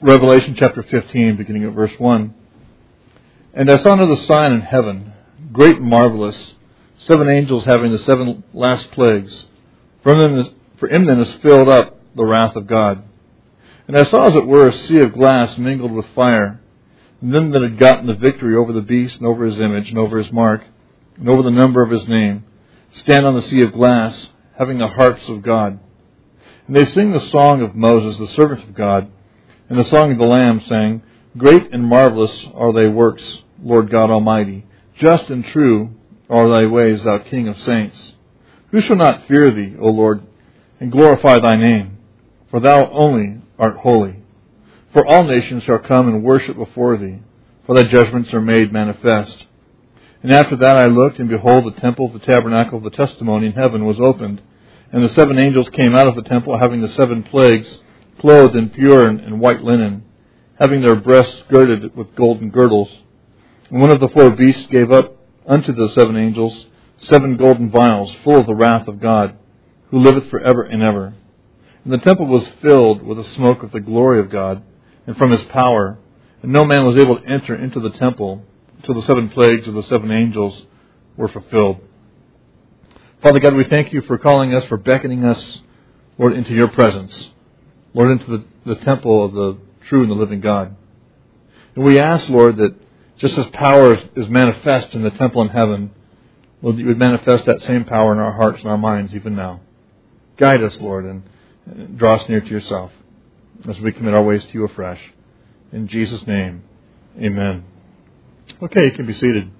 Revelation chapter 15, beginning at verse 1. And I saw another sign in heaven, great and marvelous, 7 angels having the 7 last plagues. For in them is filled up the wrath of God. And I saw as it were a sea of glass mingled with fire. And them that had gotten the victory over the beast and over his image and over his mark and over the number of his name stand on the sea of glass, having the harps of God. And they sing the song of Moses, the servant of God, and the song of the Lamb, saying, Great and marvelous are thy works, Lord God Almighty. Just and true are thy ways, thou King of saints. Who shall not fear thee, O Lord, and glorify thy name? For thou only art holy. For all nations shall come and worship before thee, for thy judgments are made manifest. And after that I looked, and behold, the temple of the tabernacle of the testimony in heaven was opened. And the 7 angels came out of the temple, having the 7 plagues, clothed in pure and white linen, having their breasts girded with golden girdles. And one of the 4 beasts gave up unto the 7 angels 7 golden vials, full of the wrath of God, who liveth for ever and ever. And the temple was filled with the smoke of the glory of God, and from his power. And no man was able to enter into the temple until the 7 plagues of the 7 angels were fulfilled. Father God, we thank you for calling us, for beckoning us, Lord, into your presence. Lord, into the temple of the true and the living God. And we ask, Lord, that just as power is manifest in the temple in heaven, Lord, that you would manifest that same power in our hearts and our minds even now. Guide us, Lord, and draw us near to yourself as we commit our ways to you afresh. In Jesus' name, amen. Okay, you can be seated.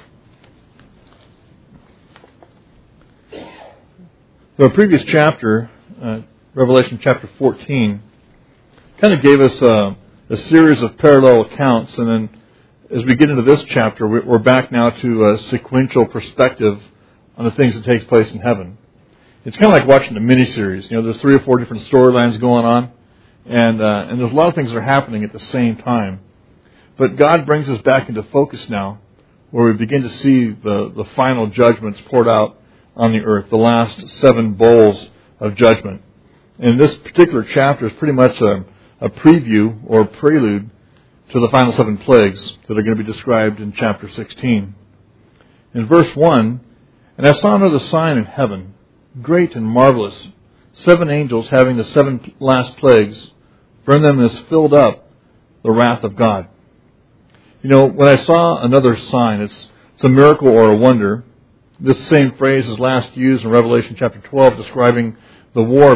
The previous chapter, Revelation chapter 14, kind of gave us a series of parallel accounts, and then as we get into this chapter, we're back now to a sequential perspective on the things that take place in heaven. It's kind of like watching a miniseries. You know, there's 3 or 4 different storylines going on, and there's a lot of things that are happening at the same time. But God brings us back into focus now, where we begin to see the final judgments poured out on the earth, the last 7 bowls of judgment. And this particular chapter is pretty much a preview or prelude to the final 7 plagues that are going to be described in chapter 16. In verse 1, And I saw another sign in heaven, great and marvelous, 7 angels having the 7 last plagues, for in them is filled up the wrath of God. You know, when I saw another sign, it's a miracle or a wonder. This same phrase is last used in Revelation chapter 12, describing the war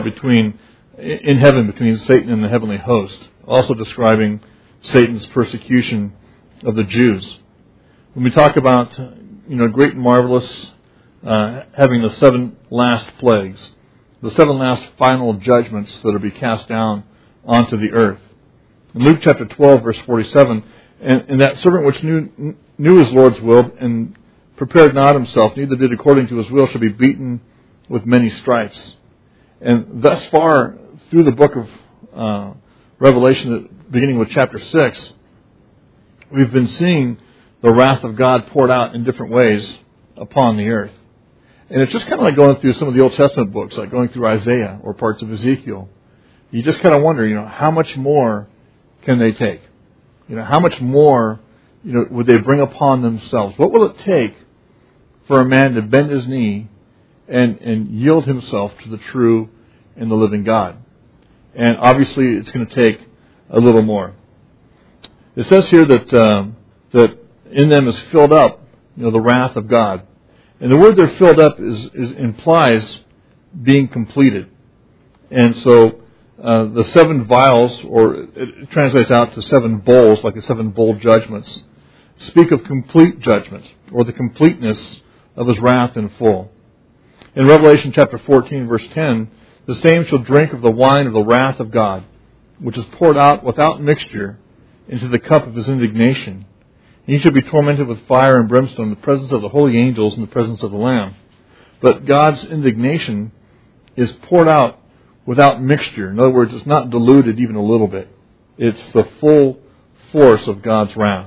in heaven between Satan and the heavenly host, also describing Satan's persecution of the Jews. When we talk about, great and marvelous, having the 7 last plagues, the 7 last final judgments that are to be cast down onto the earth. In Luke chapter 12, verse 47, and that servant which knew his Lord's will and prepared not himself, neither did according to his will, shall be beaten with many stripes. And thus far, through the book of Revelation, beginning with chapter 6, we've been seeing the wrath of God poured out in different ways upon the earth. And it's just kind of like going through some of the Old Testament books, like going through Isaiah or parts of Ezekiel. You just kind of wonder, how much more can they take? How much more, would they bring upon themselves? What will it take for a man to bend his knee and yield himself to the true and the living God? And obviously it's going to take a little more. It says here that in them is filled up, the wrath of God. And the word they're filled up implies being completed. And so the 7 vials, or it translates out to 7 bowls, like the 7 bowl judgments, speak of complete judgment, or the completeness of his wrath in full. In Revelation chapter 14, verse 10, the same shall drink of the wine of the wrath of God, which is poured out without mixture into the cup of his indignation. And he shall be tormented with fire and brimstone in the presence of the holy angels and the presence of the Lamb. But God's indignation is poured out without mixture. In other words, it's not diluted even a little bit. It's the full force of God's wrath.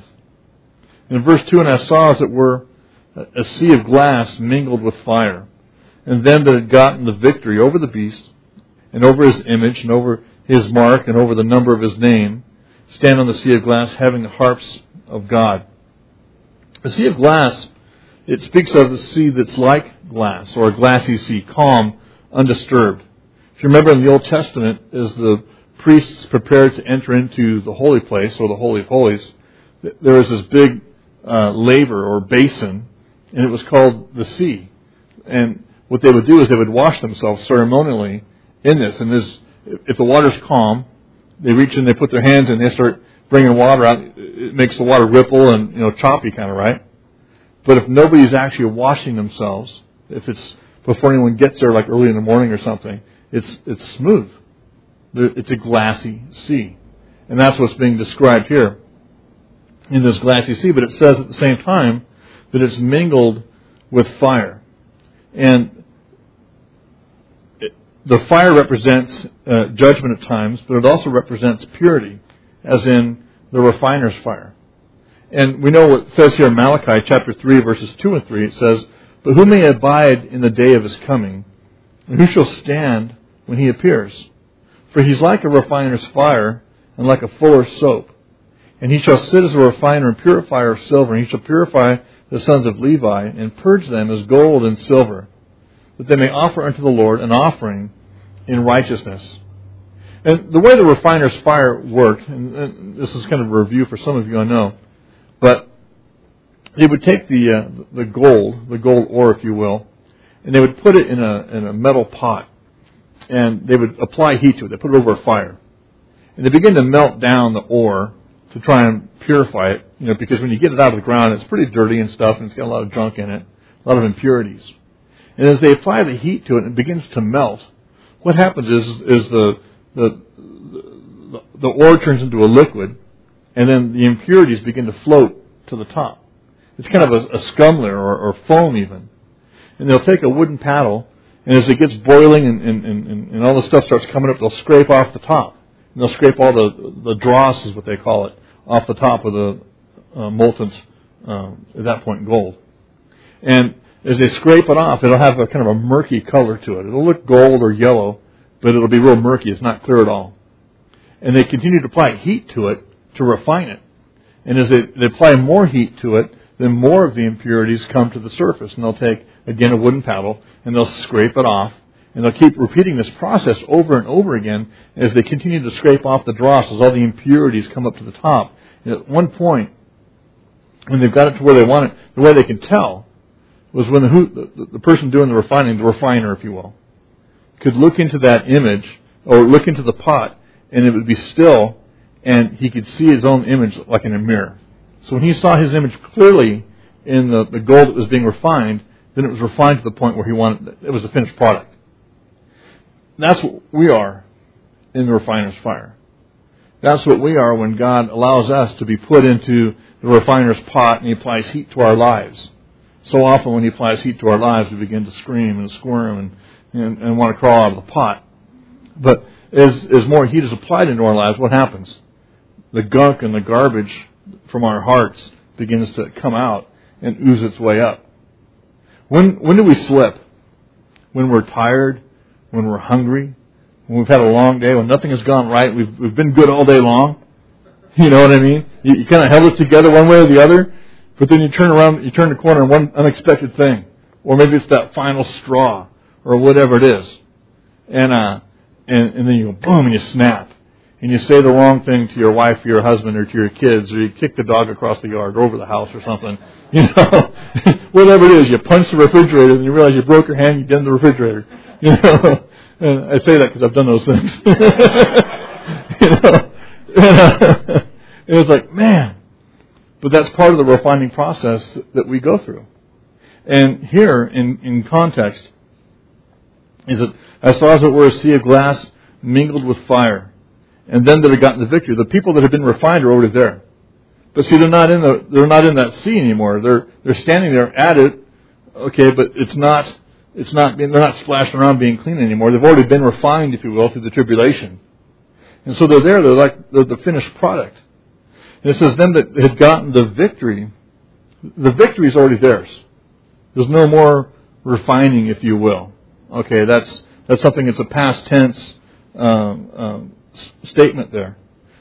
In verse 2, and I saw as it were a sea of glass mingled with fire, and them that had gotten the victory over the beast, and over his image, and over his mark, and over the number of his name, stand on the sea of glass, having the harps of God. The sea of glass, it speaks of the sea that's like glass, or a glassy sea, calm, undisturbed. If you remember in the Old Testament, as the priests prepared to enter into the holy place, or the Holy of Holies, there was this big laver or basin, and it was called the sea. And what they would do is they would wash themselves ceremonially in this. And if the water's calm, they reach in, they put their hands in, they start bringing water out. It makes the water ripple and choppy kind of, right? But if nobody's actually washing themselves, if it's before anyone gets there, like early in the morning or something, it's smooth. It's a glassy sea. And that's what's being described here in this glassy sea. But it says at the same time that it's mingled with fire. And the fire represents judgment at times, but it also represents purity, as in the refiner's fire. And we know what it says here in Malachi chapter 3, verses 2 and 3. It says, "But who may abide in the day of his coming? And who shall stand when he appears? For he's like a refiner's fire, and like a fuller's soap. And he shall sit as a refiner and purifier of silver, and he shall purify the sons of Levi, and purge them as gold and silver, that they may offer unto the Lord an offering in righteousness." And the way the refiner's fire worked, and this is kind of a review for some of you, I know, but they would take the gold ore, if you will, and they would put it in a metal pot, and they would apply heat to it. They put it over a fire, and they begin to melt down the ore to try and purify it. Because when you get it out of the ground, it's pretty dirty and stuff, and it's got a lot of junk in it, a lot of impurities. And as they apply the heat to it, and it begins to melt. What happens is the ore turns into a liquid, and then the impurities begin to float to the top. It's kind of a scum layer or foam even. And they'll take a wooden paddle, and as it gets boiling and all the stuff starts coming up, they'll scrape off the top. And they'll scrape all the dross, is what they call it, off the top of the molten, at that point, gold. And as they scrape it off, it'll have a kind of a murky color to it. It'll look gold or yellow, but it'll be real murky. It's not clear at all. And they continue to apply heat to it to refine it. And as they apply more heat to it, then more of the impurities come to the surface. And they'll take, again, a wooden paddle, and they'll scrape it off. And they'll keep repeating this process over and over again as they continue to scrape off the dross, as all the impurities come up to the top. And at one point, when they've got it to where they want it, the way they can tell was when the person doing the refining, the refiner, if you will, could look into that image, or look into the pot, and it would be still, and he could see his own image like in a mirror. So when he saw his image clearly in the gold that was being refined, then it was refined to the point where he wanted it was a finished product. That's what we are in the refiner's fire. That's what we are when God allows us to be put into the refiner's pot and He applies heat to our lives. So often when He applies heat to our lives, we begin to scream and squirm and want to crawl out of the pot. But as more heat is applied into our lives, what happens? The gunk and the garbage from our hearts begins to come out and ooze its way up. When do we slip? When we're tired, when we're hungry, when we've had a long day, when nothing has gone right, we've been good all day long. You know what I mean? You kind of held it together one way or the other, but then you turn around, you turn the corner and one unexpected thing. Or maybe it's that final straw or whatever it is. And then you go boom and you snap. And you say the wrong thing to your wife or your husband or to your kids, or you kick the dog across the yard or over the house or something. Whatever it is, you punch the refrigerator and you realize you broke your hand, you dent the refrigerator. And I say that because I've done those things. And it's like, man. But that's part of the refining process that we go through. And here, in context, is that I saw as it were a sea of glass mingled with fire. And then that had gotten the victory. The people that had been refined are already there. But see, they're not in that sea anymore. They're standing there at it. Okay, but they're not splashing around being clean anymore. They've already been refined, if you will, through the tribulation. And so they're there. They're the finished product. And it says them that had gotten the victory is already theirs. There's no more refining, if you will. Okay, that's something that's a past tense statement there.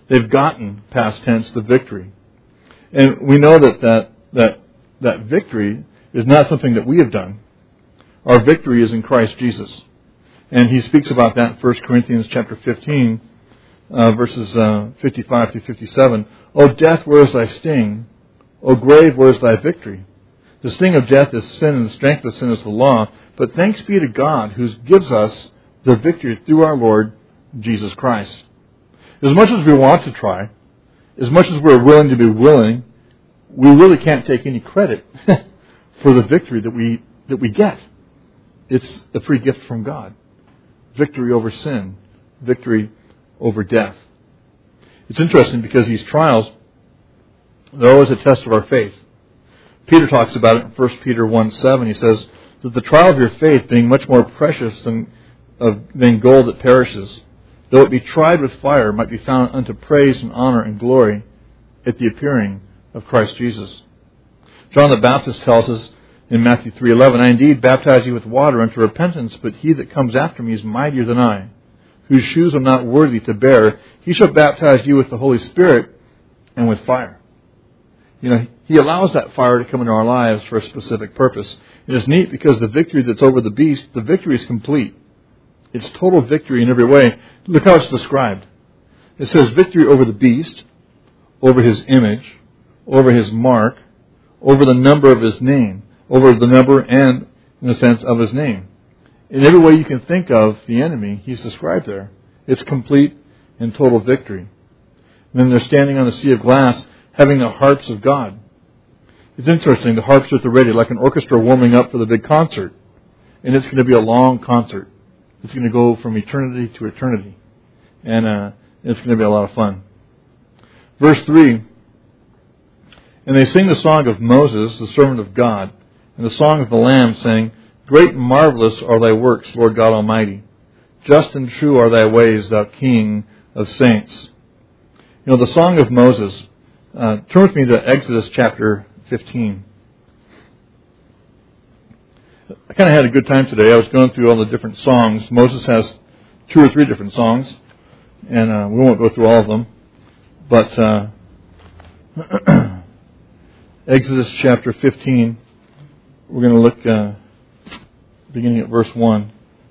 They've gotten, past tense, the victory. And we know that victory is not something that we have done. Our victory is in Christ Jesus. And he speaks about that in 1 Corinthians chapter 15, verses 55 through 57. O death, where is thy sting? O grave, where is thy victory? The sting of death is sin, and the strength of sin is the law. But thanks be to God, who gives us the victory through our Lord Jesus Christ. As much as we want to try, as much as we're willing to be willing, we really can't take any credit for the victory that we get. It's a free gift from God. Victory over sin. Victory over death. It's interesting because these trials, they're always a test of our faith. Peter talks about it in 1 Peter 1:7. He says that the trial of your faith, being much more precious than gold that perishes, though it be tried with fire, might be found unto praise and honor and glory at the appearing of Christ Jesus. John the Baptist tells us in Matthew 3:11, I indeed baptize you with water unto repentance, but he that comes after me is mightier than I, whose shoes I'm not worthy to bear. He shall baptize you with the Holy Spirit and with fire. He allows that fire to come into our lives for a specific purpose. It is neat because the victory that's over the beast, the victory is complete. It's total victory in every way. Look how it's described. It says victory over the beast, over his image, over his mark, over the number of his name, over the number and, in the sense, of his name. In every way you can think of the enemy, he's described there. It's complete and total victory. And then they're standing on the sea of glass, having the harps of God. It's interesting, the harps are at the ready, like an orchestra warming up for the big concert. And it's going to be a long concert. It's going to go from eternity to eternity. And it's going to be a lot of fun. Verse 3, and they sing the song of Moses, the servant of God, and the song of the Lamb, saying, Great and marvelous are thy works, Lord God Almighty. Just and true are thy ways, thou King of saints. The song of Moses. Turn with me to Exodus chapter 15. I kind of had a good time today. I was going through all the different songs. Moses has 2 or 3 different songs, and we won't go through all of them. But Exodus chapter 15, we're going to look beginning at verse 1.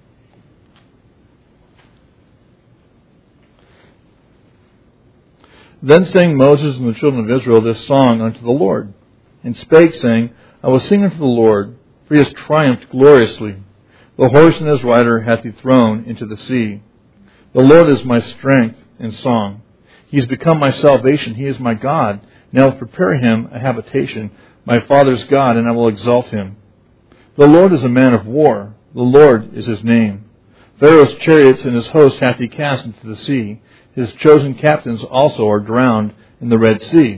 Then sang Moses and the children of Israel this song unto the Lord, and spake, saying, I will sing unto the Lord, for he has triumphed gloriously. The horse and his rider hath he thrown into the sea. The Lord is my strength and song. He is become my salvation. He is my God. Now I will prepare him a habitation, my father's God, and I will exalt him. The Lord is a man of war. The Lord is his name. Pharaoh's chariots and his host hath he cast into the sea. His chosen captains also are drowned in the Red Sea.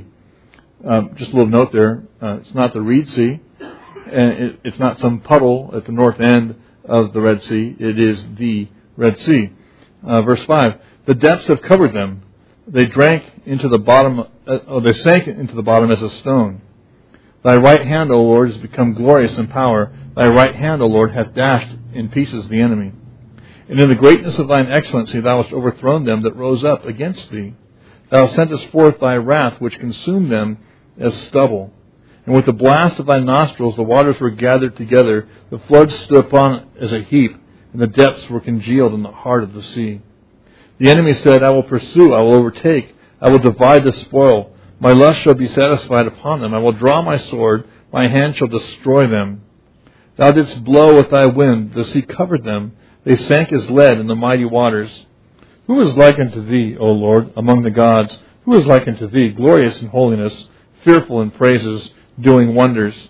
Just a little note there. It's not the Reed Sea. And it's not some puddle at the north end of the Red Sea. It is the Red Sea. Verse 5. The depths have covered them. They drank into the bottom. They sank into the bottom as a stone. Thy right hand, O Lord, has become glorious in power. Thy right hand, O Lord, hath dashed in pieces the enemy. And in the greatness of thine excellency thou hast overthrown them that rose up against thee. Thou sentest forth thy wrath, which consumed them as stubble. And with the blast of thy nostrils the waters were gathered together. The floods stood upon as a heap, and the depths were congealed in the heart of the sea. The enemy said, I will pursue, I will overtake, I will divide the spoil. My lust shall be satisfied upon them. I will draw my sword, my hand shall destroy them. Thou didst blow with thy wind, the sea covered them. They sank as lead in the mighty waters. Who is like unto thee, O Lord, among the gods? Who is like unto thee, glorious in holiness, fearful in praises, doing wonders?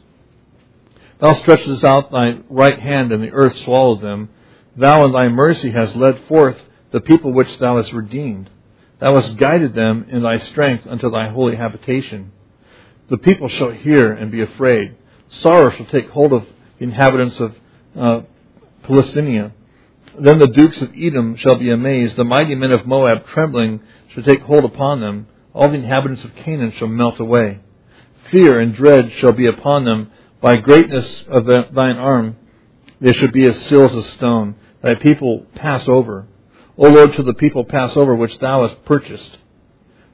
Thou stretchest out thy right hand, and the earth swallowed them. Thou in thy mercy hast led forth the people which thou hast redeemed. Thou hast guided them in thy strength unto thy holy habitation. The people shall hear and be afraid. Sorrow shall take hold of the inhabitants of Palestina. Then the dukes of Edom shall be amazed. The mighty men of Moab trembling shall take hold upon them. All the inhabitants of Canaan shall melt away. Fear and dread shall be upon them. By greatness of thine arm they shall be as still as a stone. Thy people pass over. O Lord, till the people pass over which thou hast purchased.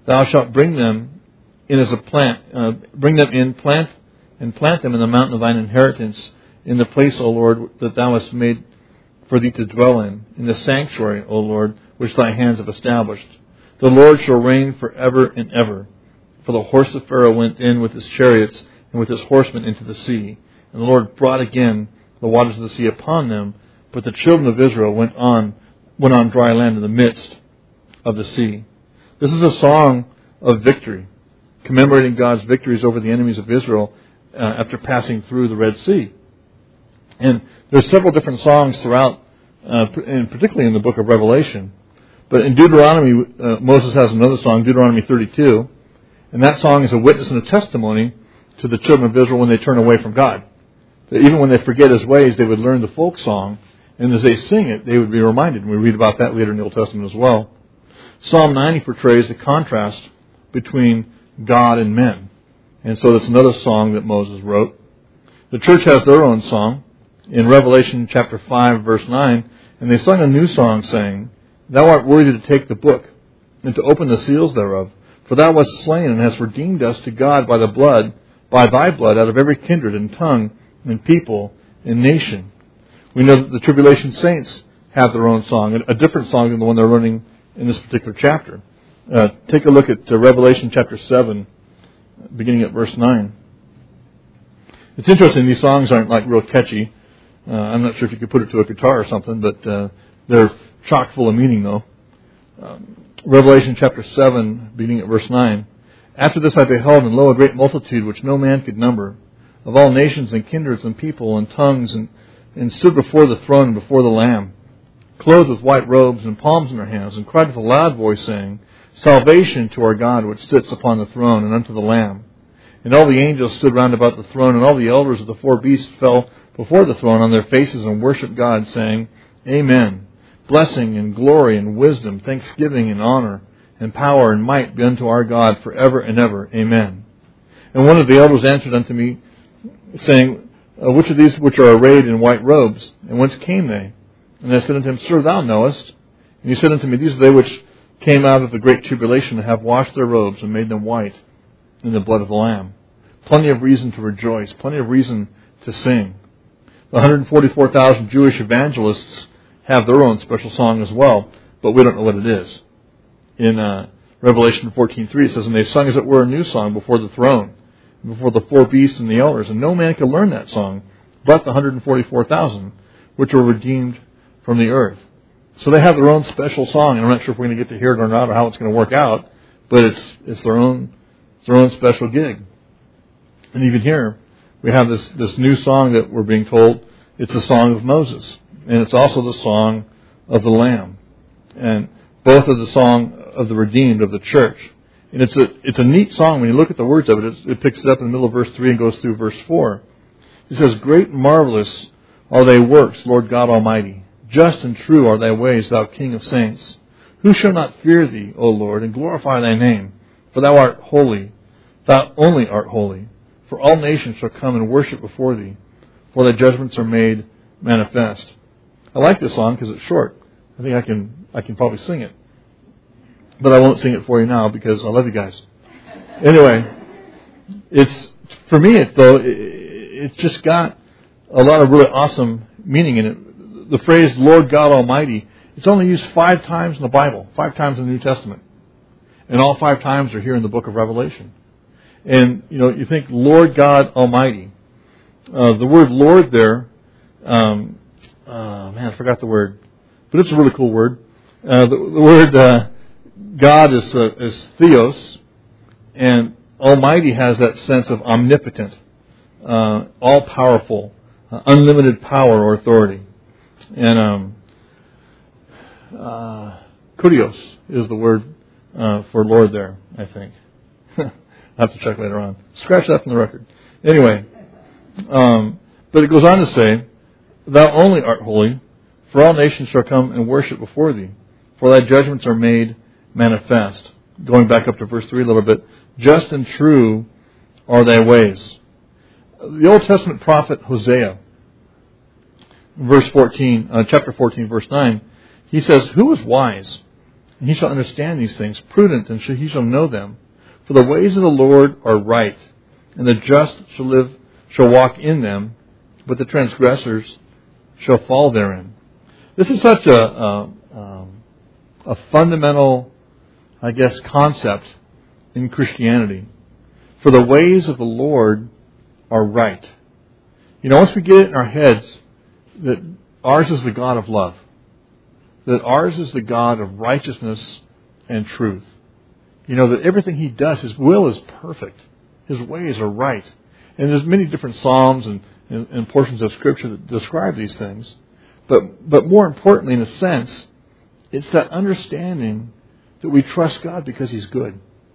Thou shalt bring them in as a plant, bring them in, plant them in the mountain of thine inheritance, in the place, O Lord, that thou hast made for thee to dwell in the sanctuary, O Lord, which thy hands have established. The Lord shall reign forever and ever. For the horse of Pharaoh went in with his chariots and with his horsemen into the sea. And the Lord brought again the waters of the sea upon them, but the children of Israel went on dry land in the midst of the sea. This is a song of victory, commemorating God's victories over the enemies of Israel after passing through the Red Sea. And there's several different songs throughout, and particularly in the book of Revelation. But in Deuteronomy, Moses has another song, Deuteronomy 32, and that song is a witness and a testimony to the children of Israel when they turn away from God. That even when they forget His ways, they would learn the folk song, and as they sing it, they would be reminded. And we read about that later in the Old Testament as well. Psalm 90 portrays the contrast between God and men. And so that's another song that Moses wrote. The church has their own song in Revelation chapter 5, verse 9, and they sung a new song saying, Thou art worthy to take the book and to open the seals thereof. For thou wast slain and hast redeemed us to God by thy blood out of every kindred and tongue and people and nation. We know that the tribulation saints have their own song, a different song than the one they're learning in this particular chapter. Take a look at Revelation chapter 7, beginning at verse 9. It's interesting, these songs aren't like real catchy. I'm not sure if you could put it to a guitar or something, but they're chock full of meaning though. Revelation chapter 7, beginning at verse 9. After this I beheld, and lo, a great multitude which no man could number, of all nations and kindreds and people and tongues, and stood before the throne and before the Lamb, clothed with white robes and palms in their hands, and cried with a loud voice, saying, Salvation to our God which sits upon the throne, and unto the Lamb. And all the angels stood round about the throne, and all the elders of the four beasts fell before the throne on their faces and worshipped God, saying, Amen. Blessing and glory and wisdom, thanksgiving and honor, and power and might be unto our God forever and ever. Amen. And one of the elders answered unto me, saying, Which of these which are arrayed in white robes, and whence came they? And I said unto him, Sir, thou knowest. And he said unto me, These are they which came out of the great tribulation, and have washed their robes and made them white in the blood of the Lamb. Plenty of reason to rejoice, plenty of reason to sing. The 144,000 Jewish evangelists have their own special song as well, but we don't know what it is. In Revelation 14:3 it says, And they sung as it were a new song before the throne, before the four beasts and the elders, and no man could learn that song but the 144,000 which were redeemed from the earth. So they have their own special song, and I'm not sure if we're going to get to hear it or not, or how it's going to work out, but it's their own special gig. And even here, we have this new song that we're being told it's the song of Moses, and it's also the song of the Lamb, and both are the song of the redeemed of the church. And it's a neat song when you look at the words of it. It picks it up in the middle of verse 3 and goes through verse 4. It says, Great and marvelous are thy works, Lord God Almighty. Just and true are thy ways, thou King of saints. Who shall not fear thee, O Lord, and glorify thy name? For thou art holy. Thou only art holy. For all nations shall come and worship before thee, for thy judgments are made manifest. I like this song because it's short. I think I can probably sing it. But I won't sing it for you now because I love you guys. Anyway, for me, it's just got a lot of really awesome meaning in it. The phrase Lord God Almighty, it's only used 5 times in the Bible, 5 times in the New Testament. And all 5 times are here in the book of Revelation. And, you think Lord God Almighty. The word Lord there, I forgot the word. But it's a really cool word. The word God is theos, and Almighty has that sense of omnipotent, all-powerful, unlimited power or authority. And kurios is the word for Lord there, I think. I'll have to check later on. Scratch that from the record. Anyway, but it goes on to say, Thou only art holy, for all nations shall come and worship before thee, for thy judgments are made manifest. Going back up to verse 3 a little bit, just and true are thy ways. The Old Testament prophet Hosea, chapter 14, verse 9, he says, Who is wise? and he shall understand these things. Prudent, and he shall know them. For the ways of the Lord are right, and the just shall walk in them, but the transgressors shall fall therein. This is such a fundamental, I guess, concept in Christianity. For the ways of the Lord are right. Once we get it in our heads that ours is the God of love, that ours is the God of righteousness and truth, that everything he does, his will is perfect. His ways are right. And there's many different psalms and portions of Scripture that describe these things. But more importantly, in a sense, it's that understanding that we trust God because he's good.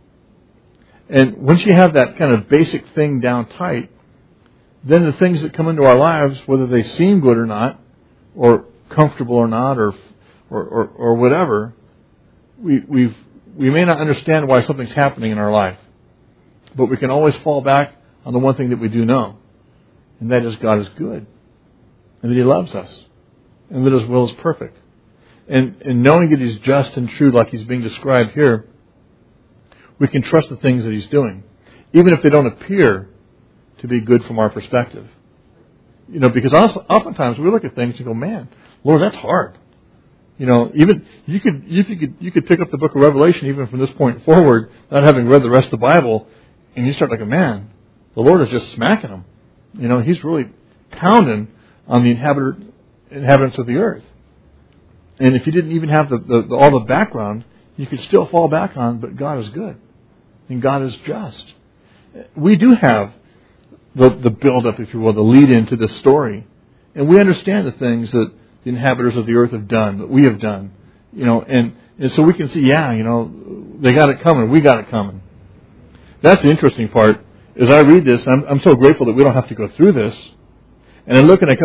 And once you have that kind of basic thing down tight, then the things that come into our lives, whether they seem good or not, or comfortable or not, or whatever, we may not understand why something's happening in our life. But we can always fall back on the one thing that we do know. And that is God is good. And that he loves us. And that his will is perfect. And knowing that he's just and true like he's being described here, we can trust the things that he's doing. Even if they don't appear to be good from our perspective. Because oftentimes we look at things and go, man, Lord, that's hard. Even you could pick up the book of Revelation even from this point forward, not having read the rest of the Bible, and you start like, man, the Lord is just smacking them. He's really pounding on the inhabitants of the earth. And if you didn't even have all the background, you could still fall back on, but God is good. And God is just. We do have the build-up, if you will, the lead-in to this story. And we understand the things that the inhabitants of the earth have done, that we have done. And so we can see, they got it coming, we got it coming. That's the interesting part. As I read this, I'm so grateful that we don't have to go through this. And I look and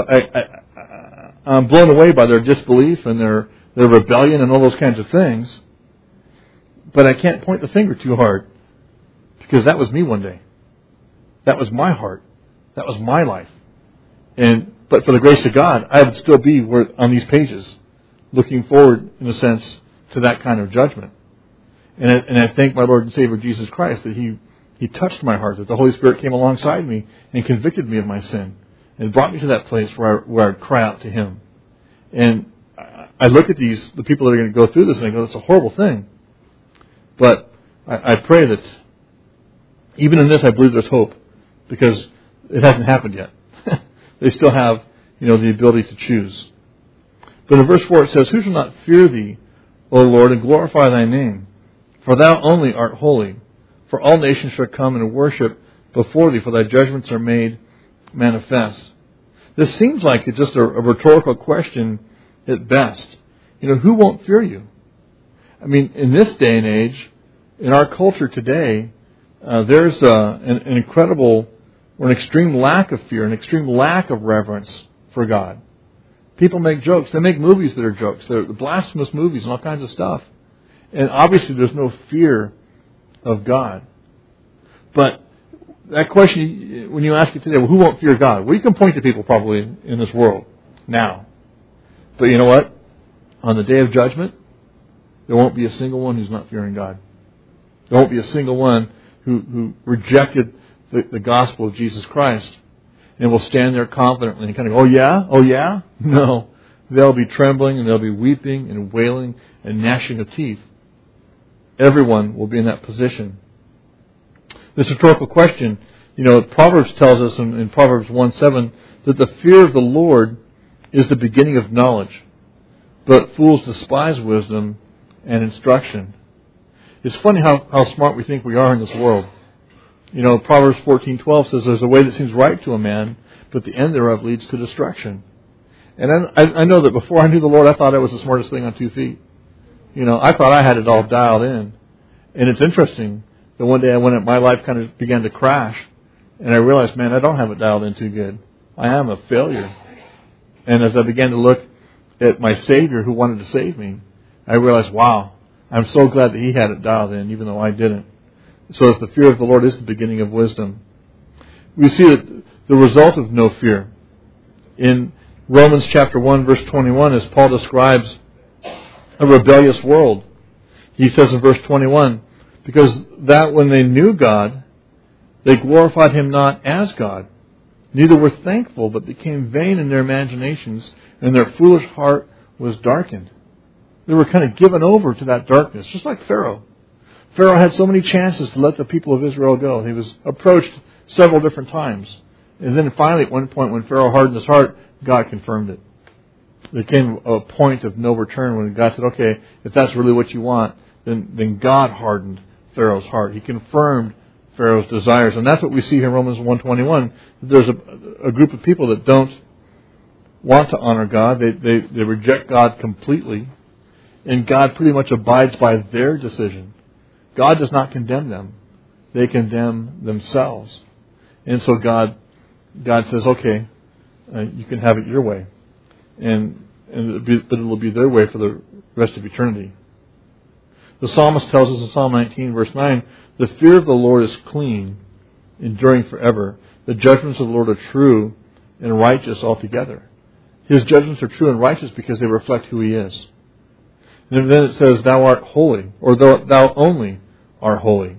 I'm blown away by their disbelief and their rebellion and all those kinds of things. But I can't point the finger too hard. Because that was me one day. That was my heart. That was my life. But for the grace of God, I would still be on these pages, looking forward, in a sense, to that kind of judgment. And I thank my Lord and Savior Jesus Christ that He touched my heart, that the Holy Spirit came alongside me and convicted me of my sin and brought me to that place where I'd cry out to Him. And I look at the people that are going to go through this and I go, it's a horrible thing. But I pray that even in this I believe there's hope because it hasn't happened yet. They still have, the ability to choose. But in verse 4 it says, who shall not fear thee, O Lord, and glorify thy name? For thou only art holy. For all nations shall come and worship before thee, for thy judgments are made manifest. This seems like it's just a rhetorical question at best. Who won't fear you? I mean, in this day and age, in our culture today, there's an incredible or an extreme lack of fear, an extreme lack of reverence for God. People make jokes. They make movies that are jokes. They're blasphemous movies and all kinds of stuff. And obviously there's no fear of God. But that question, when you ask it today, well, who won't fear God? Well, you can point to people probably in this world now. But you know what? On the day of judgment, there won't be a single one who's not fearing God. There won't be a single one who rejected the gospel of Jesus Christ and will stand there confidently and kind of go, oh yeah? No. They'll be trembling and they'll be weeping and wailing and gnashing of teeth. Everyone will be in that position. This rhetorical question, Proverbs tells us in Proverbs 1:7 that the fear of the Lord is the beginning of knowledge, but fools despise wisdom and instruction. It's funny how smart we think we are in this world. Proverbs 14:12 says there's a way that seems right to a man, but the end thereof leads to destruction. And I know that before I knew the Lord, I thought I was the smartest thing on 2 feet. I thought I had it all dialed in. And it's interesting that one day when my life kind of began to crash, and I realized, man, I don't have it dialed in too good. I am a failure. And as I began to look at my Savior who wanted to save me, I realized, wow, I'm so glad that He had it dialed in, even though I didn't. So as the fear of the Lord is the beginning of wisdom. We see that the result of no fear. In Romans chapter 1, verse 21, as Paul describes a rebellious world, He says in verse 21, because that when they knew God, they glorified Him not as God, neither were thankful, but became vain in their imaginations, and their foolish heart was darkened. They were kind of given over to that darkness, just like Pharaoh. Pharaoh had so many chances to let the people of Israel go. He was approached several different times. And then finally, at one point, when Pharaoh hardened his heart, God confirmed it. There came a point of no return when God said, okay, if that's really what you want, then God hardened Pharaoh's heart. He confirmed Pharaoh's desires. And that's what we see here in Romans 1:21. There's a group of people that don't want to honor God. They reject God completely. And God pretty much abides by their decision. God does not condemn them. They condemn themselves. And so God says, okay, you can have it your way. But it will be their way for the rest of eternity. The psalmist tells us in Psalm 19, verse 9, the fear of the Lord is clean, enduring forever. The judgments of the Lord are true and righteous altogether. His judgments are true and righteous because they reflect who He is. And then it says, thou art holy, or thou only art holy.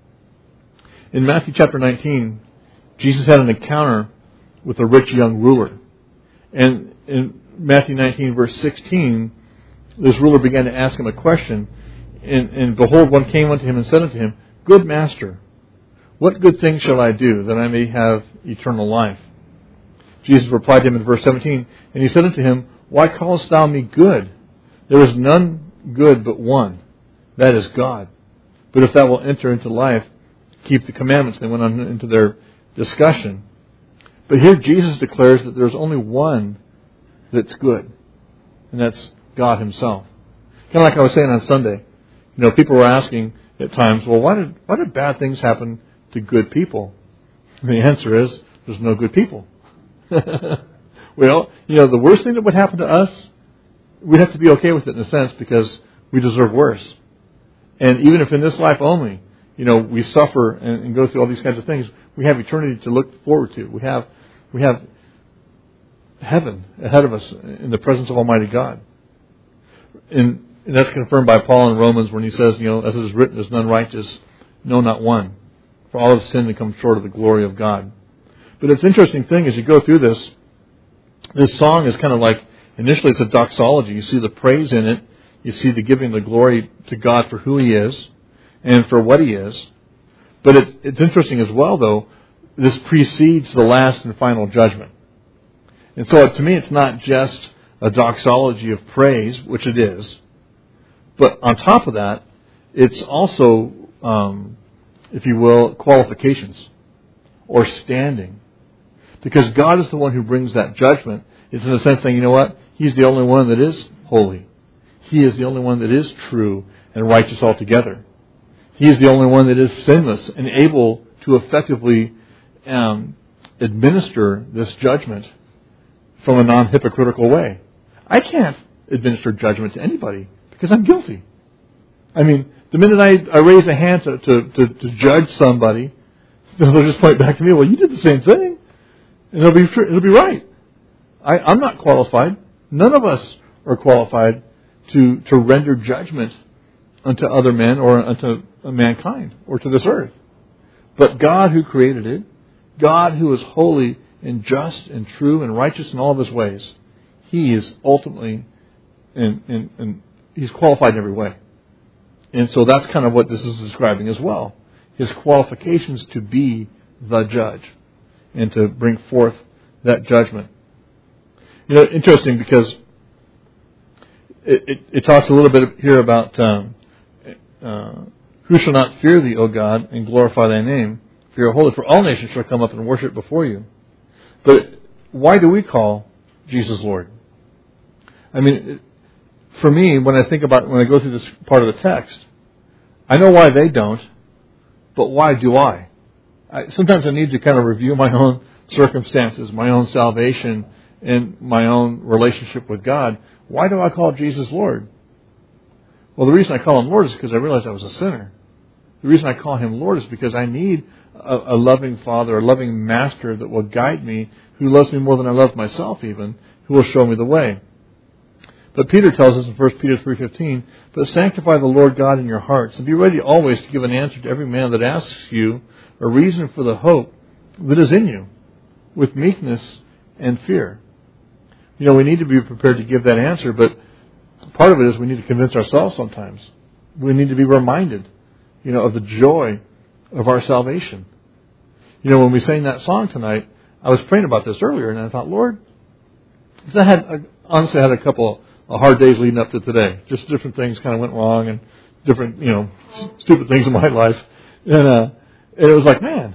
In Matthew chapter 19, Jesus had an encounter with a rich young ruler. And in Matthew 19, verse 16, this ruler began to ask him a question. And behold, one came unto him and said unto him, Good master, what good thing shall I do that I may have eternal life? Jesus replied to him in verse 17, and he said unto him, Why callest thou me good? There is none good but one, that is God. But if thou wilt enter into life, keep the commandments. They went on into their discussion. But here Jesus declares that there's only one that's good, and that's God Himself. Kind of like I was saying on Sunday. People were asking at times, well, why did bad things happen to good people? And the answer is, there's no good people. Well, the worst thing that would happen to us, we'd have to be okay with it in a sense because we deserve worse. And even if in this life only, we suffer and go through all these kinds of things, we have eternity to look forward to. We have heaven ahead of us in the presence of Almighty God. And that's confirmed by Paul in Romans when he says, as it is written, there's none righteous, no, not one. For all have sinned and come short of the glory of God. But it's interesting thing as you go through this song is kind of like, initially it's a doxology. You see the praise in it. You see the giving the glory to God for who He is and for what He is. But it's interesting as well, though, this precedes the last and final judgment. And so to me, it's not just a doxology of praise, which it is. But on top of that, it's also, if you will, qualifications or standing. Because God is the one who brings that judgment. It's in a sense saying, you know what? He's the only one that is holy. He is the only one that is true and righteous altogether. He is the only one that is sinless and able to effectively administer this judgment from a non-hypocritical way. I can't administer judgment to anybody because I'm guilty. I mean, the minute I raise a hand to judge somebody, they'll just point back to me, well, you did the same thing. And it'll be right. I'm not qualified. None of us are qualified to render judgment unto other men or unto mankind or to this earth. But God who created it, God who is holy and just and true and righteous in all of His ways, He is ultimately and He's qualified in every way. And so that's kind of what this is describing as well. His qualifications to be the judge and to bring forth that judgment. Interesting because it talks a little bit here about who shall not fear Thee, O God, and glorify Thy name, for You are holy, for all nations shall come up and worship before You. But why do we call Jesus Lord? I mean, for me, when I go through this part of the text, I know why they don't, but why do I? Sometimes I need to kind of review my own circumstances, my own salvation, and my own relationship with God. Why do I call Jesus Lord? Well, the reason I call Him Lord is because I realized I was a sinner. The reason I call Him Lord is because I need a loving Father, a loving Master that will guide me, who loves me more than I love myself even, who will show me the way. But Peter tells us in 1 Peter 3:15, "But sanctify the Lord God in your hearts, and be ready always to give an answer to every man that asks you a reason for the hope that is in you, with meekness and fear." We need to be prepared to give that answer, but part of it is we need to convince ourselves sometimes. We need to be reminded, of the joy of our salvation. When we sang that song tonight, I was praying about this earlier, and I thought, Lord, because I honestly had a couple of hard days leading up to today. Just different things kind of went wrong, and different, stupid things in my life. And it was like, man,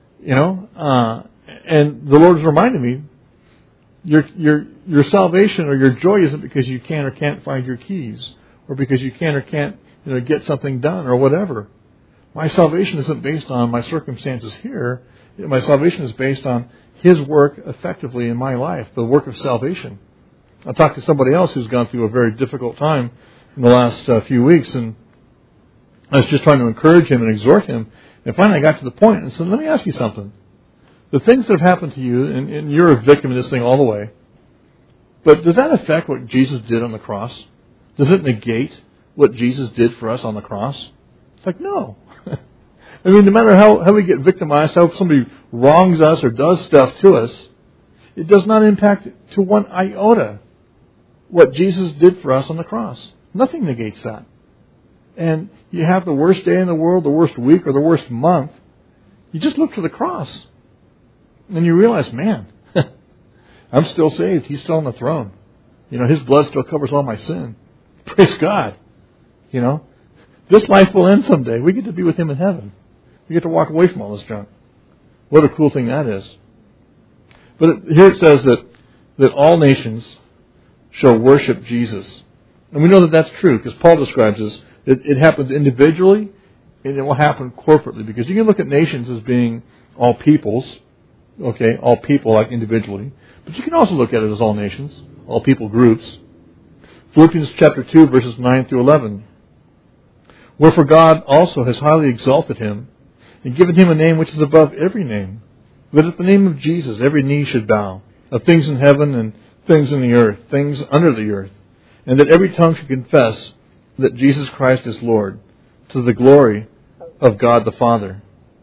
and the Lord was reminding me, your salvation or your joy isn't because you can or can't find your keys, or because you can or can't, get something done or whatever. My salvation isn't based on my circumstances here. My salvation is based on His work effectively in my life, the work of salvation. I talked to somebody else who's gone through a very difficult time in the last few weeks, and I was just trying to encourage him and exhort him. And finally I got to the point and said, let me ask you something. The things that have happened to you, and you're a victim of this thing all the way, but does that affect what Jesus did on the cross? Does it negate what Jesus did for us on the cross? It's like, no. I mean, no matter how we get victimized, how somebody wrongs us or does stuff to us, it does not impact to one iota what Jesus did for us on the cross. Nothing negates that. And you have the worst day in the world, the worst week, or the worst month, you just look to the cross. And you realize, man, I'm still saved. He's still on the throne. His blood still covers all my sin. Praise God. This life will end someday. We get to be with Him in heaven. We get to walk away from all this junk. What a cool thing that is. But here it says that all nations shall worship Jesus. And we know that that's true because Paul describes this. It happens individually and it will happen corporately. Because you can look at nations as being all peoples. Okay, all people like individually. But you can also look at it as all nations, all people groups. Philippians chapter 2 verses 9 through 11. Wherefore God also has highly exalted Him and given Him a name which is above every name, that at the name of Jesus every knee should bow, of things in heaven and things in the earth, things under the earth, and that every tongue should confess that Jesus Christ is Lord, to the glory of God the Father.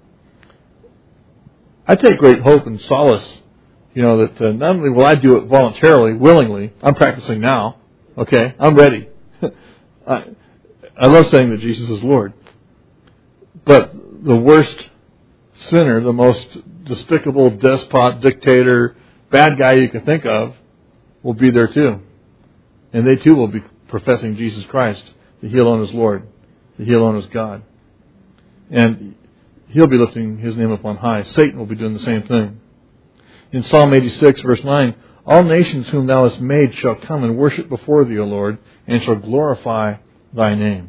I take great hope and solace, that not only will I do it voluntarily, willingly, I'm practicing now, okay, I'm ready. I love saying that Jesus is Lord. But the worst sinner, the most despicable despot, dictator, bad guy you can think of will be there too. And they too will be professing Jesus Christ, that He alone is Lord, that He alone is God. And He'll be lifting His name up on high. Satan will be doing the same thing. In Psalm 86 verse 9, all nations whom Thou hast made shall come and worship before Thee, O Lord, and shall glorify Thy name.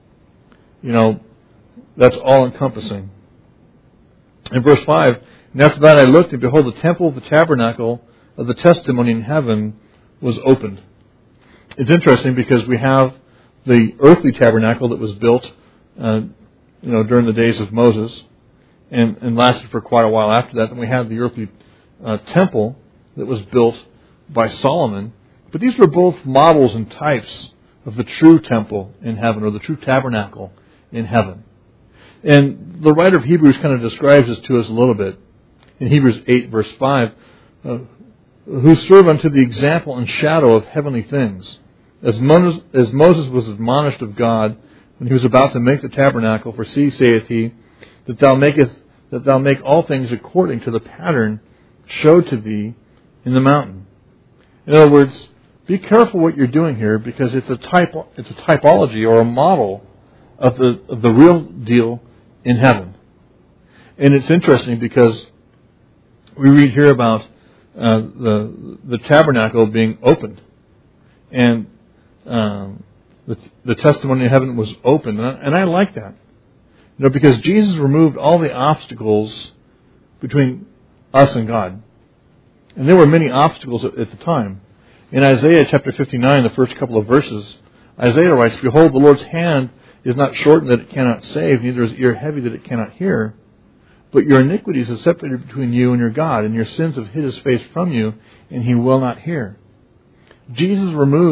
That's all encompassing. In verse 5, and after that I looked, and behold, the temple of the tabernacle of the testimony in heaven was opened. It's interesting because we have the earthly tabernacle that was built during the days of Moses and lasted for quite a while after that. And we have the earthly temple that was built by Solomon. But these were both models and types of the true temple in heaven, or the true tabernacle in heaven. And the writer of Hebrews kind of describes this to us a little bit. In Hebrews 8 verse 5, who serve unto the example and shadow of heavenly things, as Moses was admonished of God when he was about to make the tabernacle. For see, saith he, that thou make all things according to the pattern showed to thee in the mountain. In other words, be careful what you're doing here, because it's a typology or a model of the real deal in heaven. And it's interesting because we read here about the tabernacle being opened, and the testimony of heaven was opened, and I like that, because Jesus removed all the obstacles between us and God, and there were many obstacles at the time. In Isaiah chapter 59, the first couple of verses, Isaiah writes, behold, the Lord's hand is not shortened that it cannot save, neither is ear heavy that it cannot hear. But your iniquities have separated between you and your God, and your sins have hid His face from you, and He will not hear. Jesus removed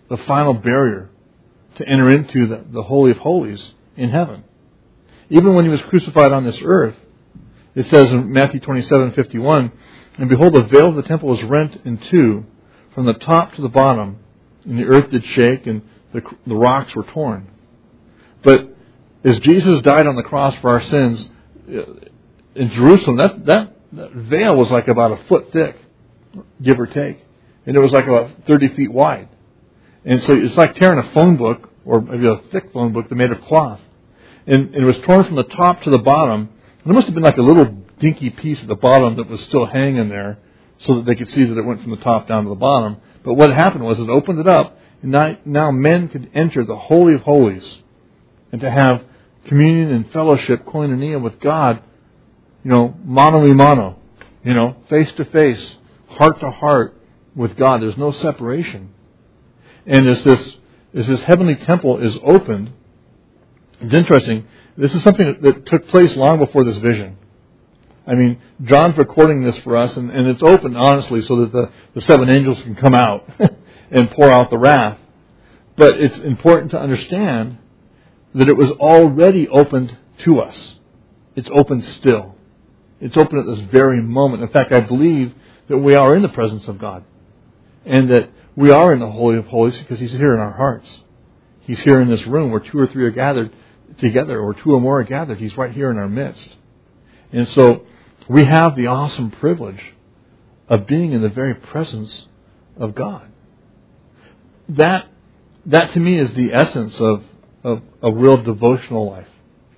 the final barrier to enter into the Holy of Holies in heaven. Even when he was crucified on this earth, it says in Matthew 27:51, "And behold, the veil of the temple was rent in two, from the top to the bottom, and the earth did shake, and the rocks were torn." But as Jesus died on the cross for our sins, in Jerusalem, that veil was like about a foot thick, give or take. And it was like about 30 feet wide. And so it's like tearing a phone book, or maybe a thick phone book made of cloth. And it was torn from the top to the bottom. There must have been like a little dinky piece at the bottom that was still hanging there so that they could see that it went from the top down to the bottom. But what happened was it opened it up, and now men could enter the Holy of Holies and to have communion and fellowship, koinonia with God, mano a mano, face to face, heart to heart with God. There's no separation. And as this heavenly temple is opened, it's interesting. This is something that took place long before this vision. I mean, John's recording this for us, and it's open, honestly, so that the seven angels can come out and pour out the wrath. But it's important to understand that it was already opened to us. It's open still. It's open at this very moment. In fact, I believe that we are in the presence of God, and that we are in the Holy of Holies because He's here in our hearts. He's here in this room where 2 or 3 are gathered together, or 2 or more are gathered. He's right here in our midst. And so we have the awesome privilege of being in the very presence of God. That to me is the essence of a real devotional life.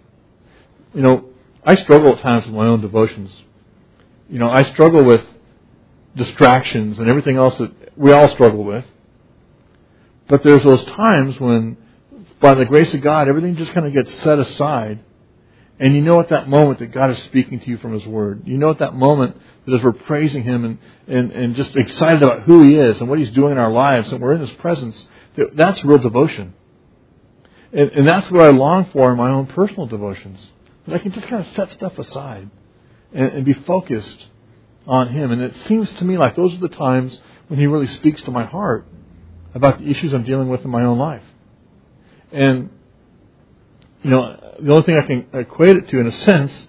I struggle at times with my own devotions. I struggle with distractions and everything else that we all struggle with. But there's those times when, by the grace of God, everything just kind of gets set aside. And you know at that moment that God is speaking to you from His Word. You know at that moment that as we're praising Him and just excited about who He is and what He's doing in our lives, and we're in His presence, that's real devotion. And that's what I long for in my own personal devotions. That I can just kind of set stuff aside and be focused on Him. And it seems to me like those are the times when He really speaks to my heart about the issues I'm dealing with in my own life. And, the only thing I can equate it to, in a sense,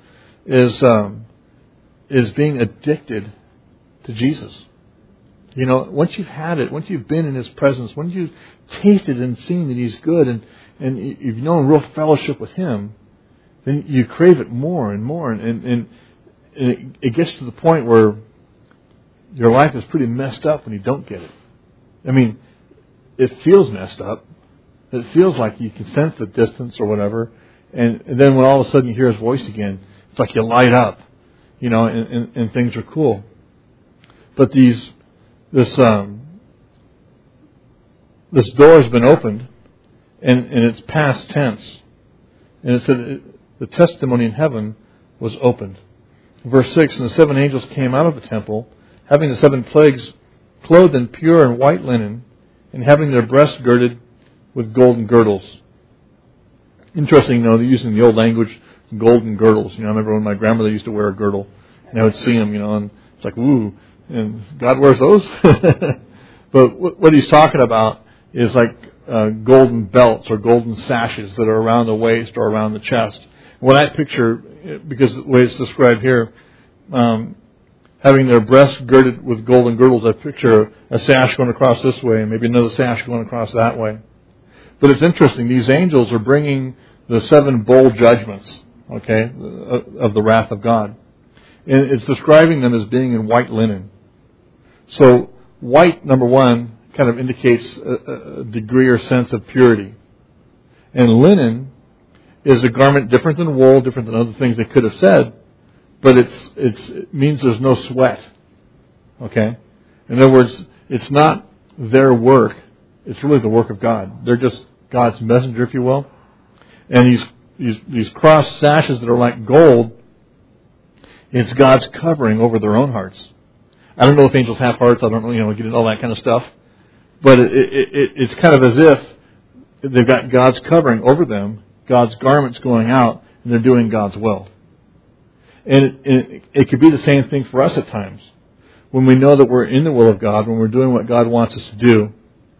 is being addicted to Jesus. Once you've had it, once you've been in His presence, once you've tasted and seen that He's good, and you've known real fellowship with Him, then you crave it more and more. And it gets to the point where your life is pretty messed up when you don't get it. I mean, it feels messed up. It feels like you can sense the distance or whatever. And then when all of a sudden you hear His voice again, it's like you light up, and things are cool. But this door has been opened, and it's past tense. And it said the testimony in heaven was opened. Verse 6, "And the 7 angels came out of the temple, having the 7 plagues, clothed in pure and white linen, and having their breasts girded with golden girdles." Interesting, they're using the old language, golden girdles. I remember when my grandmother used to wear a girdle, and I would see them, and it's like, ooh, and God wears those? But what he's talking about is like golden belts or golden sashes that are around the waist or around the chest. When I picture, because the way it's described here, having their breasts girded with golden girdles, I picture a sash going across this way and maybe another sash going across that way. But it's interesting, these angels are bringing the 7 bowl judgments, of the wrath of God. And it's describing them as being in white linen. So white, number one, kind of indicates a degree or sense of purity. And linen is a garment different than wool, different than other things they could have said, but it means there's no sweat. Okay? In other words, it's not their work. It's really the work of God. They're just God's messenger, if you will. And these cross sashes that are like gold, it's God's covering over their own hearts. I don't know if angels have hearts. I don't know, get into all that kind of stuff. But it's kind of as if they've got God's covering over them, God's garments going out, and they're doing God's will. And it could be the same thing for us at times. When we know that we're in the will of God, when we're doing what God wants us to do,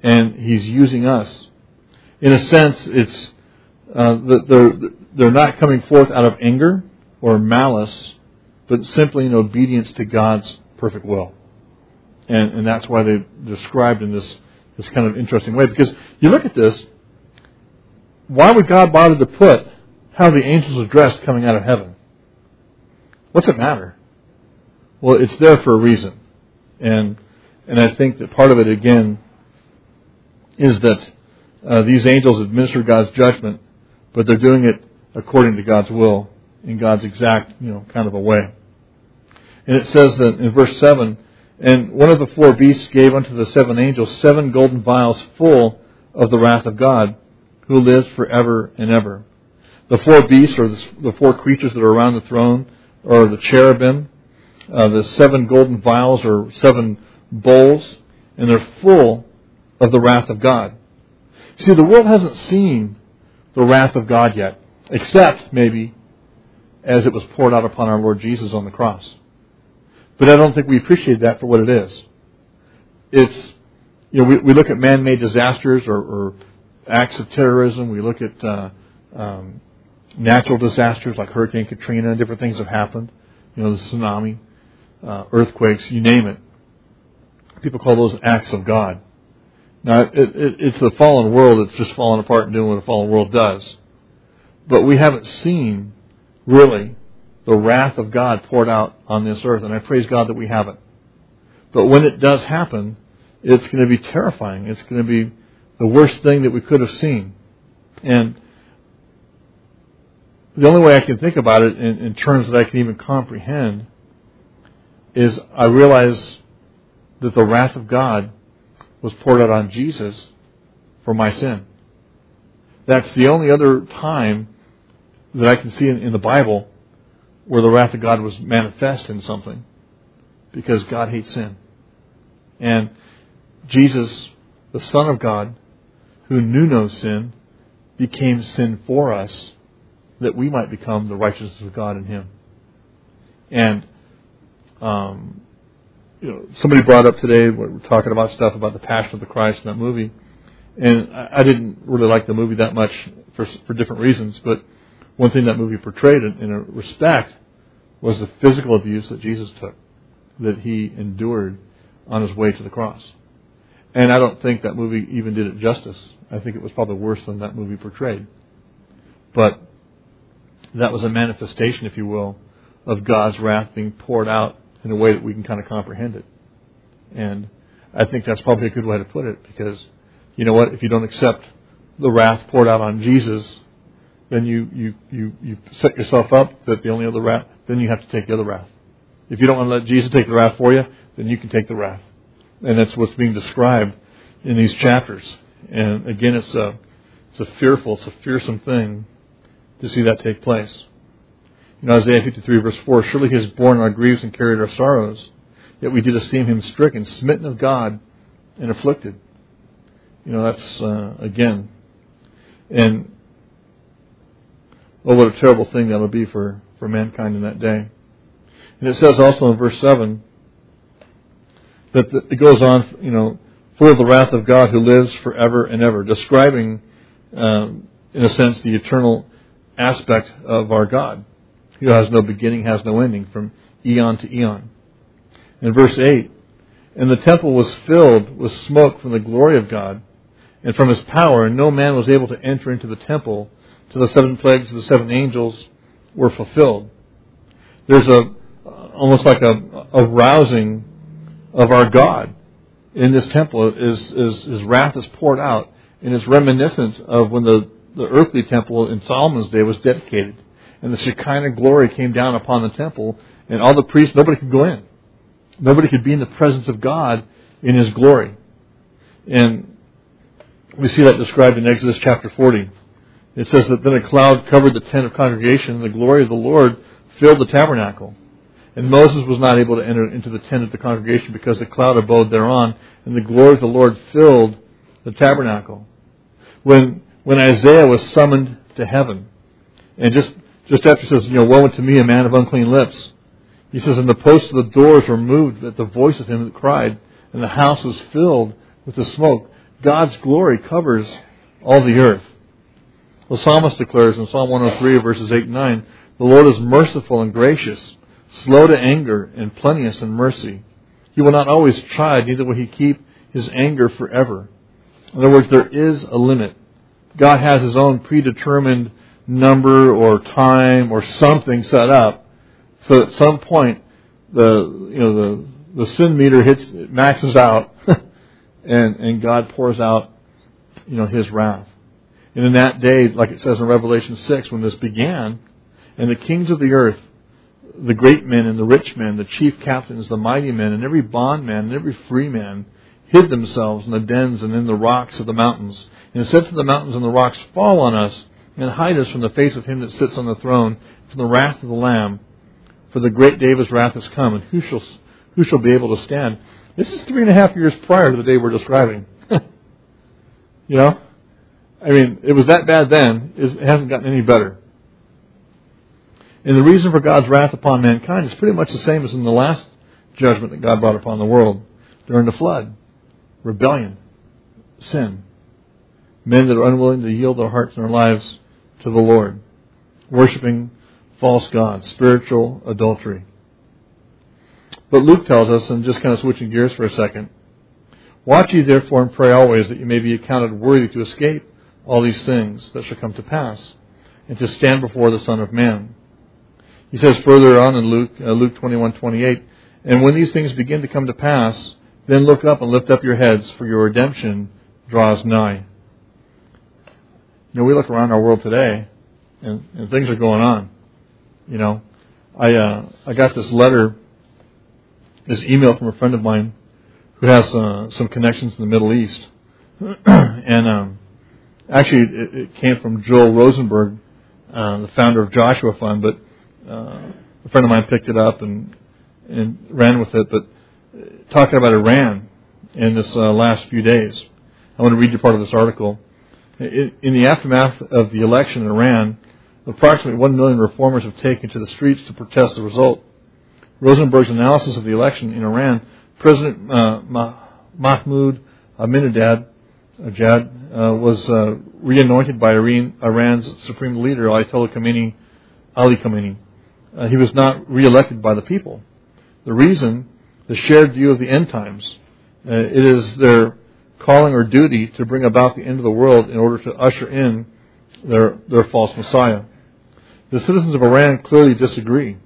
and He's using us. In a sense, it's they're not coming forth out of anger or malice, but simply in obedience to God's perfect will. And that's why they're described in this kind of interesting way. Because you look at this, why would God bother to put how the angels are dressed coming out of heaven? What's it matter? Well, it's there for a reason. And I think that part of it, again, is that these angels administer God's judgment, but they're doing it according to God's will, in God's exact, kind of a way. And it says that in verse 7, and one of the four beasts gave unto the seven angels 7 golden vials full of the wrath of God, who lives forever and ever. The 4 beasts, or the 4 creatures that are around the throne, or the cherubim. The 7 golden vials, or 7 bowls, and they're full of the wrath of God. See, the world hasn't seen the wrath of God yet, except maybe as it was poured out upon our Lord Jesus on the cross. But I don't think we appreciate that for what it is. It's, we look at man-made disasters or acts of terrorism. We look at natural disasters like Hurricane Katrina and different things have happened. The tsunami, earthquakes, you name it. People call those acts of God. Now, it's the fallen world that's just falling apart and doing what the fallen world does. But we haven't seen, really, the wrath of God poured out on this earth. And I praise God that we haven't. But when it does happen, it's going to be terrifying. It's going to be the worst thing that we could have seen. And the only way I can think about it in terms that I can even comprehend is I realize that the wrath of God was poured out on Jesus for my sin. That's the only other time that I can see in the Bible where the wrath of God was manifest in something, because God hates sin. And Jesus, the Son of God, who knew no sin, became sin for us, that we might become the righteousness of God in Him. And somebody brought up today, we're talking about stuff about the Passion of the Christ in that movie, and I didn't really like the movie that much for different reasons, but one thing that movie portrayed in a respect was the physical abuse that Jesus took, that He endured on His way to the cross. And I don't think that movie even did it justice. I think it was probably worse than that movie portrayed. But that was a manifestation, if you will, of God's wrath being poured out in a way that we can kind of comprehend it. And I think that's probably a good way to put it, because you know what? If you don't accept the wrath poured out on Jesus, then you set yourself up that the only other wrath, then you have to take the other wrath. If you don't want to let Jesus take the wrath for you, then you can take the wrath. And that's what's being described in these chapters. And again, it's a fearsome thing to see that take place. Isaiah 53 verse 4, surely He has borne our griefs and carried our sorrows, yet we did esteem Him stricken, smitten of God, and afflicted. That's, again, and what a terrible thing that will be for mankind in that day. And it says also in verse 7 that it goes on, full of the wrath of God who lives forever and ever, describing, in a sense, the eternal aspect of our God, who has no beginning, has no ending, from eon to eon. In verse 8, and the temple was filled with smoke from the glory of God and from His power, and no man was able to enter into the temple till the 7 plagues of the 7 angels were fulfilled. There's almost like a rousing of our God in this temple. His wrath is poured out, and it's reminiscent of when the earthly temple in Solomon's day was dedicated. And the Shekinah glory came down upon the temple, and all the priests, nobody could go in. Nobody could be in the presence of God in His glory. And we see that described in Exodus chapter 40. It says that then a cloud covered the tent of congregation, and the glory of the Lord filled the tabernacle. And Moses was not able to enter into the tent of the congregation because the cloud abode thereon, and the glory of the Lord filled the tabernacle. When Isaiah was summoned to heaven, and just after it says, woe unto me, a man of unclean lips, he says, and the posts of the doors were moved at the voice of him that cried, and the house was filled with the smoke. God's glory covers all the earth. The psalmist declares in Psalm 103, verses 8 and 9, "The Lord is merciful and gracious, slow to anger, and plenteous in mercy. He will not always chide, neither will he keep his anger forever." In other words, there is a limit. God has his own predetermined number or time or something set up, so at some point the sin meter maxes out, and God pours out his wrath. And in that day, like it says in Revelation 6, when this began, and the kings of the earth, the great men and the rich men, the chief captains, the mighty men, and every bondman and every free man hid themselves in the dens and in the rocks of the mountains, and said to the mountains and the rocks, "Fall on us, and hide us from the face of him that sits on the throne, from the wrath of the Lamb. For the great day of his wrath has come, and who shall be able to stand?" This is 3.5 years prior to the day we're describing. It was that bad then. It hasn't gotten any better. And the reason for God's wrath upon mankind is pretty much the same as in the last judgment that God brought upon the world during the flood. Rebellion. Sin. Men that are unwilling to yield their hearts and their lives to the Lord. Worshipping false gods. Spiritual adultery. But Luke tells us, and just kind of switching gears for a second, "Watch ye therefore and pray always, that ye may be accounted worthy to escape all these things that shall come to pass, and to stand before the Son of Man." He says further on in Luke 21:28, "And when these things begin to come to pass, then look up and lift up your heads, for your redemption draws nigh." We look around our world today, and things are going on. I got this letter, this email from a friend of mine who has some connections in the Middle East. And actually, it came from Joel Rosenberg, the founder of Joshua Fund, but a friend of mine picked it up and ran with it, but talking about Iran in this last few days. I want to read you part of this article. In the aftermath of the election in Iran, approximately 1 million reformers have taken to the streets to protest the result. Rosenberg's analysis of the election in Iran, President Mahmoud Ahmadinejad was reanointed by Iran's supreme leader, Ayatollah Ali Khamenei. He was not reelected by the people. The reason, the shared view of the end times. It is their calling or duty to bring about the end of the world in order to usher in their false Messiah. The citizens of Iran clearly disagree.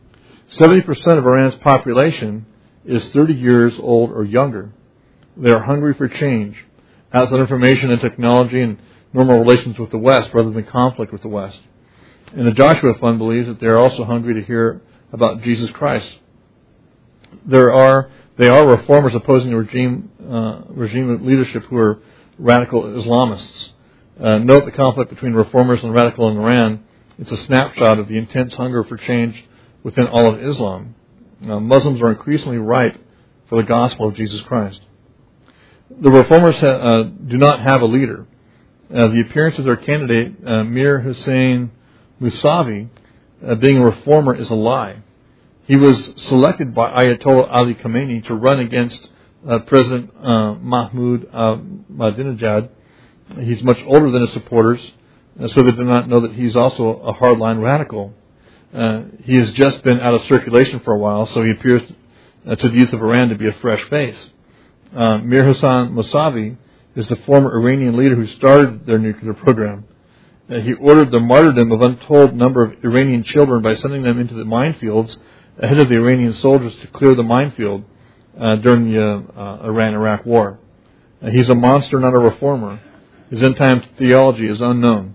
70% of Iran's population is 30 years old or younger. They are hungry for change, outside information and technology and normal relations with the West rather than conflict with the West. And the Joshua Fund believes that they are also hungry to hear about Jesus Christ. They are reformers opposing the regime leadership who are radical Islamists. Note the conflict between reformers and radical in Iran. It's a snapshot of the intense hunger for change within all of Islam. Muslims are increasingly ripe for the gospel of Jesus Christ. The reformers do not have a leader. The appearance of their candidate, Mir Hussein Musavi, being a reformer is a lie. He was selected by Ayatollah Ali Khamenei to run against President Mahmoud Ahmadinejad. He's much older than his supporters, so they do not know that he's also a hardline radical. He has just been out of circulation for a while, so he appears to the youth of Iran to be a fresh face. Mir Hussein Musavi is the former Iranian leader who started their nuclear program. He ordered the martyrdom of untold number of Iranian children by sending them into the minefields ahead of the Iranian soldiers to clear the minefield during the Iran-Iraq war. He's a monster, not a reformer. His end-time theology is unknown.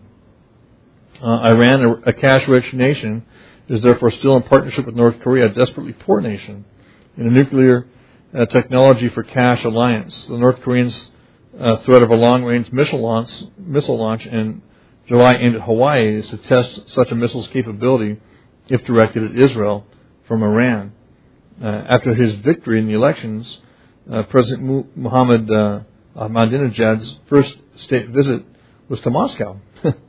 Iran, a cash-rich nation, is therefore still in partnership with North Korea, a desperately poor nation, in a nuclear technology for cash alliance. The North Koreans' threat of a long-range missile launch in July aimed at Hawaii is to test such a missile's capability if directed at Israel from Iran. After his victory in the elections, President Mohammed Ahmadinejad's first state visit was to Moscow,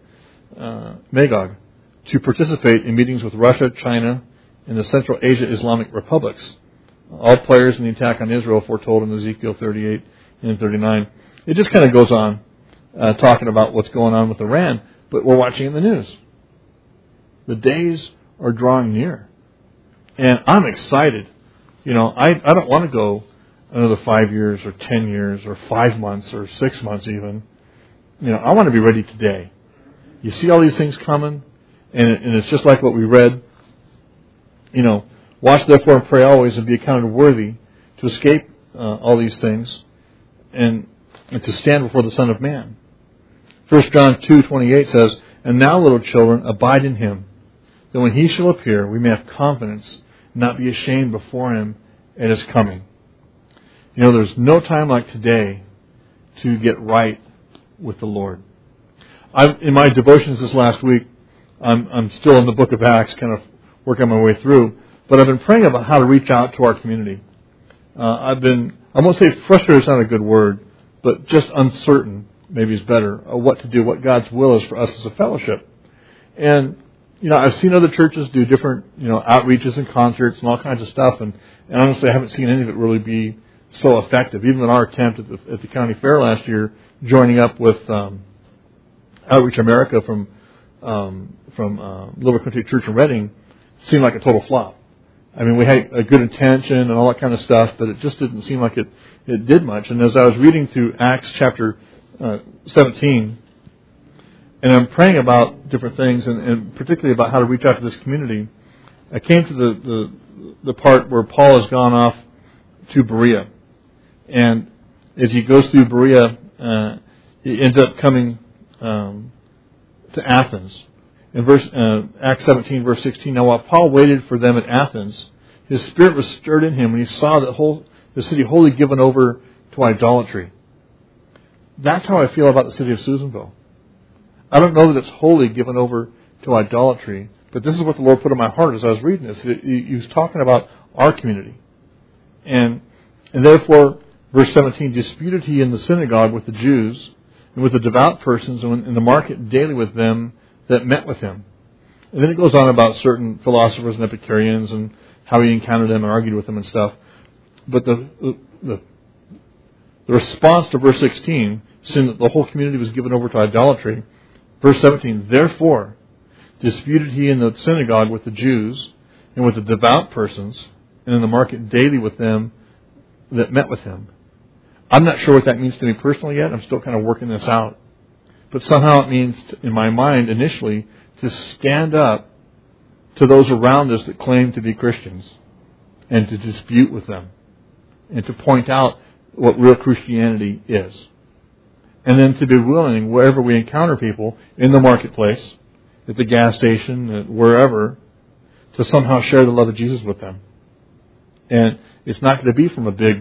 Magog, to participate in meetings with Russia, China, and the Central Asia Islamic republics. All players in the attack on Israel foretold in Ezekiel 38 and 39. it just kind of goes on talking about what's going on with Iran, but we're watching in the news. The days are drawing near. And I'm excited. I don't want to go another 5 years or 10 years or 5 months or 6 months even. I want to be ready today. You see all these things coming, and it's just like what we read. Watch therefore and pray always and be accounted worthy to escape all these things and to stand before the Son of Man. 1 John 2:28 says, "And now, little children, abide in Him, that when He shall appear, we may have confidence, and not be ashamed before Him at His coming." There's no time like today to get right with the Lord. In my devotions this last week, I'm still in the book of Acts, kind of working my way through, but I've been praying about how to reach out to our community. I won't say frustrated is not a good word, but just uncertain, maybe is better, what to do, what God's will is for us as a fellowship. And, I've seen other churches do different, outreaches and concerts and all kinds of stuff, and honestly I haven't seen any of it really be so effective. Even in our attempt at the county fair last year, joining up with Outreach America from Little Country Church in Redding, seemed like a total flop. I mean, we had a good intention and all that kind of stuff, but it just didn't seem like it did much. And as I was reading through Acts chapter 17, and I'm praying about different things, and particularly about how to reach out to this community, I came to the part where Paul has gone off to Berea. And as he goes through Berea, he ends up coming to Athens. In Acts 17, verse 16, "Now while Paul waited for them at Athens, his spirit was stirred in him when he saw the city wholly given over to idolatry." That's how I feel about the city of Susanville. I don't know that it's wholly given over to idolatry, but this is what the Lord put in my heart as I was reading this. He was talking about our community. And therefore, verse 17, "Disputed he in the synagogue with the Jews and with the devout persons, and in the market daily with them that met with him." And then it goes on about certain philosophers and Epicureans and how he encountered them and argued with them and stuff. But the response to verse 16, saying that the whole community was given over to idolatry, verse 17, "Therefore disputed he in the synagogue with the Jews and with the devout persons, and in the market daily with them that met with him." I'm not sure what that means to me personally yet. I'm still kind of working this out. But somehow it means, in my mind initially, to stand up to those around us that claim to be Christians and to dispute with them and to point out what real Christianity is. And then to be willing, wherever we encounter people, in the marketplace, at the gas station, wherever, to somehow share the love of Jesus with them. And it's not going to be from a big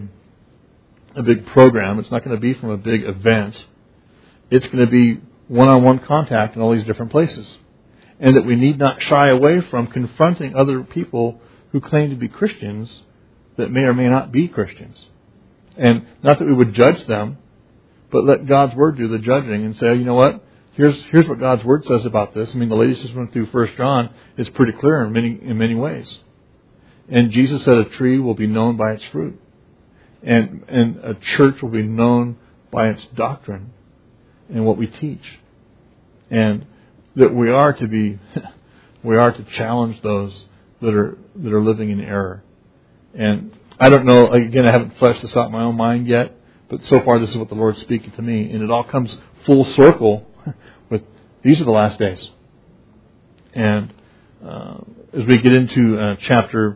program. It's not going to be from a big event. It's going to be one-on-one contact in all these different places. And that we need not shy away from confronting other people who claim to be Christians that may or may not be Christians. And not that we would judge them, but let God's Word do the judging and say, you know what? Here's what God's Word says about this. I mean, the ladies just went through 1 John. It's pretty clear in many ways. And Jesus said a tree will be known by its fruit. And a church will be known by its doctrine and what we teach. And that we are to challenge those that are living in error. And I don't know, again, I haven't fleshed this out in my own mind yet, but so far this is what the Lord's speaking to me. And it all comes full circle with these are the last days. And as we get into chapter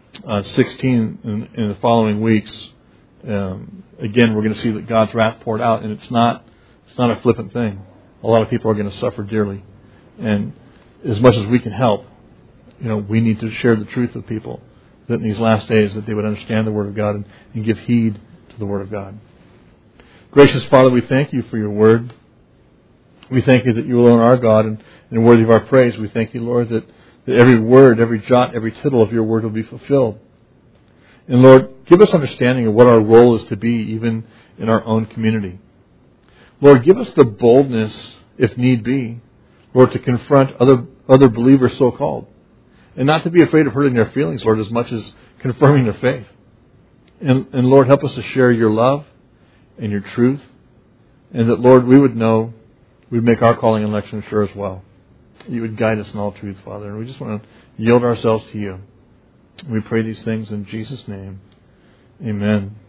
16 in the following weeks, again, we're going to see that God's wrath poured out, and it's not a flippant thing. A lot of people are going to suffer dearly. And as much as we can help, we need to share the truth with people, that in these last days that they would understand the Word of God and give heed to the Word of God. Gracious Father, we thank you for your Word. We thank you that you alone are God and worthy of our praise. We thank you, Lord, that every word, every jot, every tittle of your Word will be fulfilled. And Lord, give us understanding of what our role is to be even in our own community. Lord, give us the boldness, if need be, Lord, to confront other believers so-called. And not to be afraid of hurting their feelings, Lord, as much as confirming their faith. And Lord, help us to share your love and your truth And that, Lord, we would know, we'd make our calling and election sure as well. You would guide us in all truth, Father. And we just want to yield ourselves to you. We pray these things in Jesus' name. Amen.